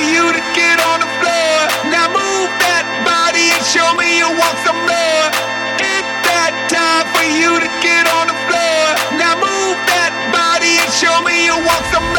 you to get on the floor. Now move that body and show me you want some more. It's that time for you to get on the floor. Now move that body and show me you want some more.